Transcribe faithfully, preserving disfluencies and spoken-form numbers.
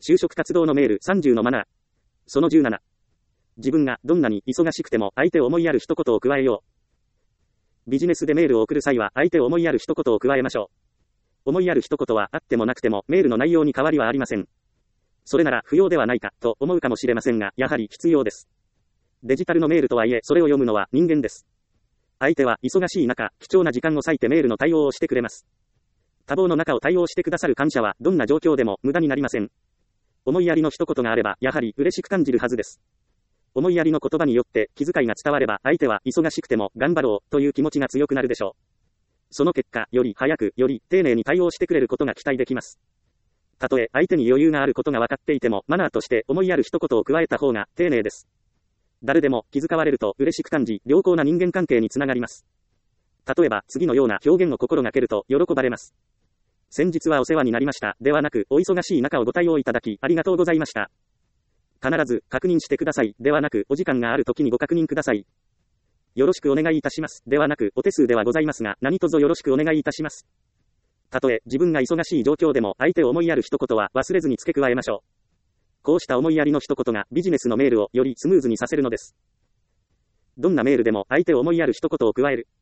就職活動のメールさんじゅうのマナー。そのじゅうなな。自分がどんなに忙しくても相手を思いやる一言を加えよう。ビジネスでメールを送る際は相手を思いやる一言を加えましょう。思いやる一言はあってもなくてもメールの内容に変わりはありません。それなら不要ではないかと思うかもしれませんが、やはり必要です。デジタルのメールとはいえそれを読むのは人間です。相手は忙しい中、貴重な時間を割いてメールの対応をしてくれます。多忙の中を対応してくださる感謝はどんな状況でも無駄になりません。思いやりの一言があればやはり嬉しく感じるはずです。思いやりの言葉によって気遣いが伝われば相手は忙しくても頑張ろうという気持ちが強くなるでしょう。その結果、より早く、より丁寧に対応してくれることが期待できます。たとえ相手に余裕があることが分かっていてもマナーとして思いやる一言を加えた方が丁寧です。誰でも気遣われると嬉しく感じ、良好な人間関係につながります。例えば次のような表現を心がけると喜ばれます。先日はお世話になりました。ではなく、お忙しい中をご対応いただき、ありがとうございました。必ず、確認してください。ではなく、お時間があるときにご確認ください。よろしくお願いいたします。ではなく、お手数ではございますが、何卒よろしくお願いいたします。たとえ、自分が忙しい状況でも、相手を思いやる一言は忘れずに付け加えましょう。こうした思いやりの一言が、ビジネスのメールをよりスムーズにさせるのです。どんなメールでも、相手を思いやる一言を加える。